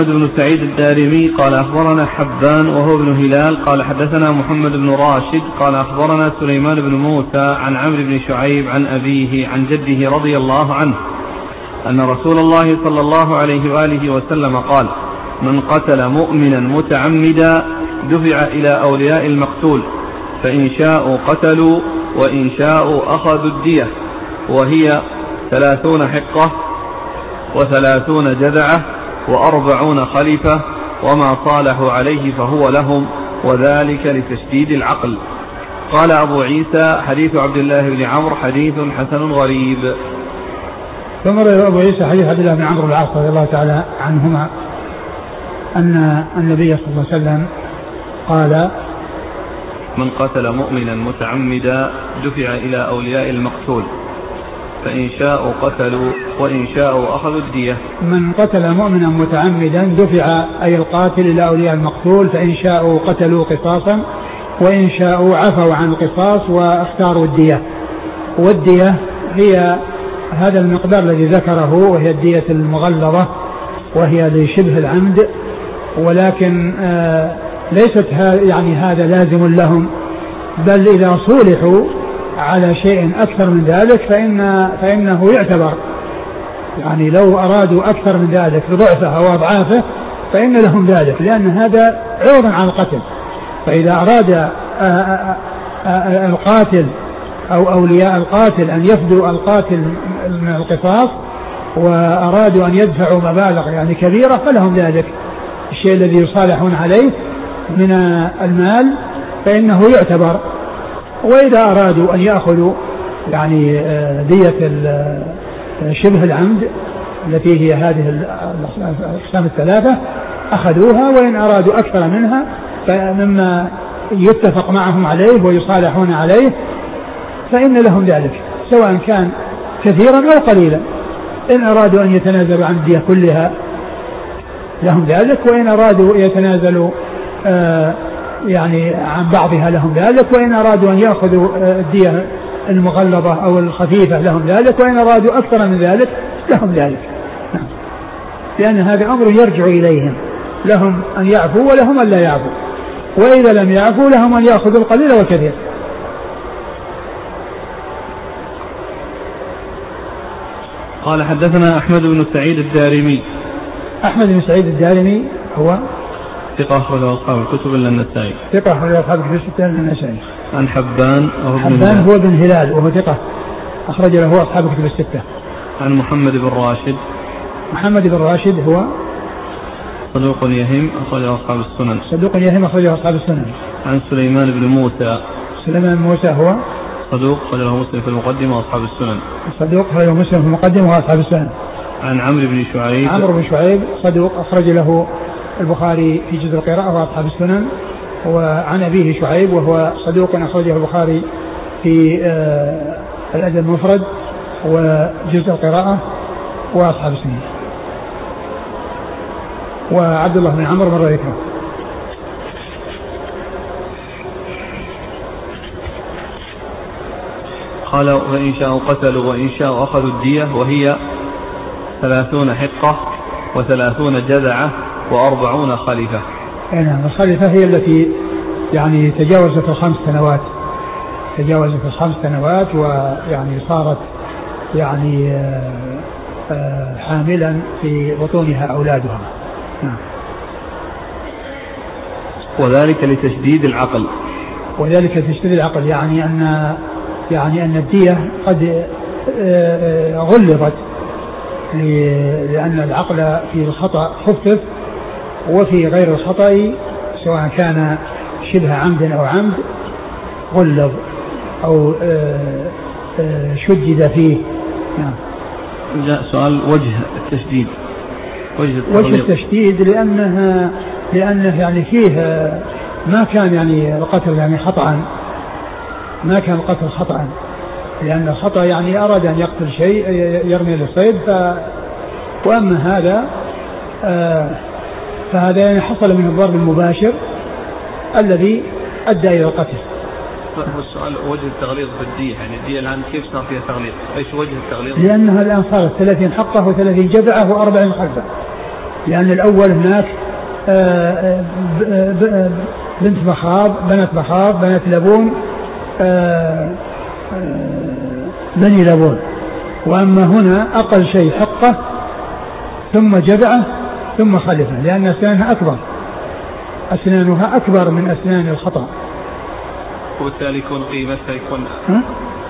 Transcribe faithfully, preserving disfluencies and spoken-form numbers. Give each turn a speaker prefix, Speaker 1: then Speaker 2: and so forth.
Speaker 1: بن سعيد الدارمي قال أخبرنا حبان وهو ابن هلال قال حدثنا محمد بن راشد قال أخبرنا سليمان بن موسى عن عمرو بن شعيب عن أبيه عن جده رضي الله عنه أن رسول الله صلى الله عليه وآله وسلم قال: من قتل مؤمنا متعمدا دفع إلى أولياء المقتول فإن شاءوا قتلوا وإن شاءوا أخذوا الدية وهي ثلاثون حقة وثلاثون جذعة وأربعون خليفة وما صالحوا عليه فهو لهم وذلك لتشديد العقل. قال أبو عيسى: حديث عبد الله بن عمرو حديث حسن غريب.
Speaker 2: ثم روى أبو عيسى حديث عبد الله بن عمرو العاص رضي الله تعالى عنهما أن النبي صلى الله عليه وسلم قال:
Speaker 1: من قتل مؤمنا متعمدا دفع إلى أولياء المقتول فإن شاءوا قتلوا وإن شاءوا أخذوا الدية.
Speaker 2: من قتل مؤمنا متعمدا دفع أي القاتل إلى أولياء المقتول فإن شاءوا قتلوا قصاصا وإن شاءوا عفوا عن القصاص واختاروا الدية. والدية هي هذا المقدار الذي ذكره وهي الدية المغلظة وهي لشبه العمد، ولكن آه ليست يعني هذا لازم لهم، بل إذا صولحوا على شيء أكثر من ذلك فإن فإنه يعتبر، يعني لو أرادوا أكثر من ذلك بضعفه أو أضعافه فإن لهم ذلك، لأن هذا عوض عن القتل. فإذا أراد القاتل أو أولياء القاتل أن يفدوا القاتل من القصاص وأرادوا أن يدفعوا مبالغ يعني كبيرة فلهم ذلك الشيء الذي يصالحون عليه من المال فإنه يعتبر. وإذا أرادوا أن يأخذوا يعني دية شبه العمد التي هي هذه الأقسام الثلاثة أخذوها، وإن أرادوا أكثر منها فمما يتفق معهم عليه ويصالحون عليه فإن لهم ذلك سواء كان كثيرا أو قليلا. إن أرادوا أن يتنازلوا عن الدية كلها لهم ذلك، وإن أرادوا يتنازلوا آه يعني عن بعضها لهم ذلك، وإن أرادوا أن يأخذوا الدية المغلظة أو الخفيفة لهم ذلك، وإن أرادوا أكثر من ذلك لهم ذلك، لأن هذا أمر يرجع إليهم، لهم أن يعفوا ولهم أن لا يعفوا، وإذا لم يعفوا لهم أن يأخذوا القليل والكثير.
Speaker 1: قال حدثنا أحمد بن سعيد الدارمي.
Speaker 2: أحمد بن سعيد الدارمي هو
Speaker 1: ثقة أخرج أصحاب الكتب إلا النسائي.
Speaker 2: ثقة أخرج أصحاب الكتب الستة إلا النسائي.
Speaker 1: عن حبان وهو
Speaker 2: حبان هو بن هلال وهو ثقة أخرج له أصحاب الكتب الستة.
Speaker 1: عن محمد بن راشد.
Speaker 2: محمد بن راشد هو
Speaker 1: صدوق يهم أخرج أصحاب السنن.
Speaker 2: صدوق يهم أخرج أصحاب السنن.
Speaker 1: عن سليمان بن موسى.
Speaker 2: سليمان بن موسى هو
Speaker 1: صدوق أخرج له مسلم في المقدمة وأصحاب السنن.
Speaker 2: صدوق أخرج له مسلم في المقدمة وأصحاب السنن.
Speaker 1: عن عمرو بن شعيب.
Speaker 2: عمرو بن شعيب صدوق أخرج له البخاري في جزء القراءة وأصحاب السنن. وعن أبيه شعيب وهو صدوق أخرجه البخاري في آه الأدب المفرد وجزء القراءة وأصحاب السنن. وعبد الله بن عمرو مر ذكره.
Speaker 1: قال: وإن شاءوا قتلوا وإن شاءوا أخذوا الدية وهي ثلاثون حقة وثلاثون جذعة وأربعون خليفة.
Speaker 2: نعم، الخليفة هي التي يعني تجاوزت الخمس سنوات تجاوزت الخمس سنوات ويعني صارت يعني آآ آآ حاملا في بطونها أولادها. نعم.
Speaker 1: وذلك لتشديد العقل.
Speaker 2: وذلك لتشديد العقل يعني أن يعني أن الدية قد غلظت لأن العقل في الخطأ خفف وفي غير الخطأ سواء كان شبه عمد أو عمد غلظ أو شدد فيه. نعم.
Speaker 1: جاء سؤال وجه التشديد.
Speaker 2: وجه, وجه التشديد لأنها لأنه يعني فيه ما كان يعني القتل يعني خطأ ما كان القتل خطأ، لأن الخطأ يعني أراد أن يقتل شيء يرمي للصيد ف... وأما هذا آه فهذا يعني حصل من الضرب المباشر الذي أدى إلى القتل.
Speaker 1: السؤال وجه التغليظ بالدية، يعني الدية الآن كيف صار فيها تغليظ؟ إيش وجه التغليظ؟
Speaker 2: لأنها الآن صارت ثلاثين حقة وثلاثين جذعة وأربعين خلفة. لأن الأول هناك بنت مخاض بنت مخاض بنت لبون بني لبون. وأما هنا أقل شيء حقة ثم جبعة ثم خلفة، لأن أسنانها أكبر أسنانها أكبر من أسنان الخطأ،
Speaker 1: وبالتالي يكون قيمتها يكون